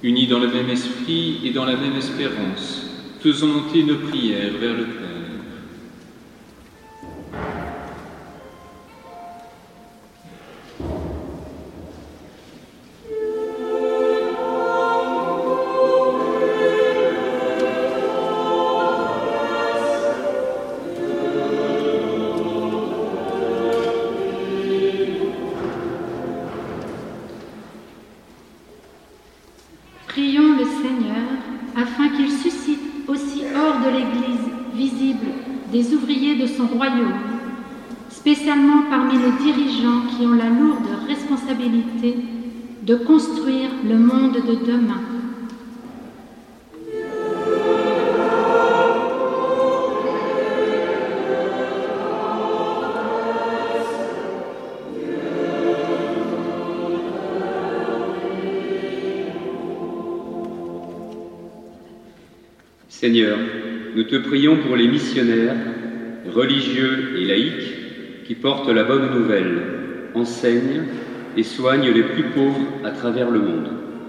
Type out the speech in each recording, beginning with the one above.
unis dans le même esprit et dans la même espérance, faisons monter nos prières vers le Père. Prions le Seigneur afin qu'il suscite aussi hors de l'Église visible des ouvriers de son royaume, spécialement parmi les dirigeants qui ont la lourde responsabilité de construire le monde de demain. Seigneur, nous te prions pour les missionnaires, religieux et laïcs, qui portent la bonne nouvelle, enseignent et soignent les plus pauvres à travers le monde.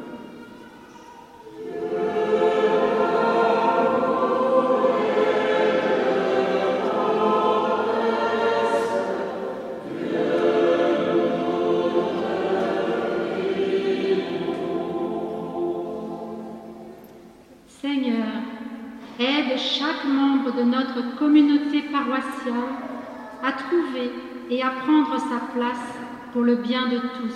Seigneur, aide chaque membre de notre communauté paroissiale à trouver et à prendre sa place pour le bien de tous.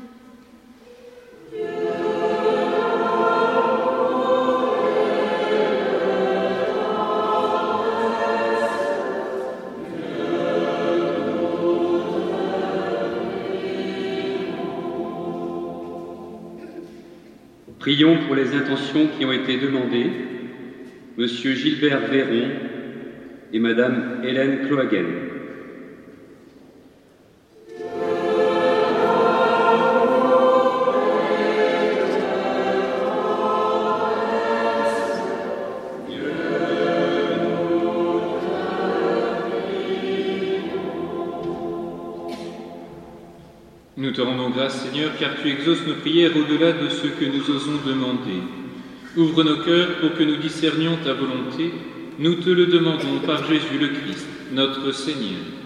Prions pour les intentions qui ont été demandées, Monsieur Gilbert Véron et Madame Hélène Clohagen. Nous te rendons grâce, Seigneur, car tu exauces nos prières au-delà de ce que nous osons demander. Ouvre nos cœurs pour que nous discernions ta volonté. Nous te le demandons par Jésus le Christ, notre Seigneur.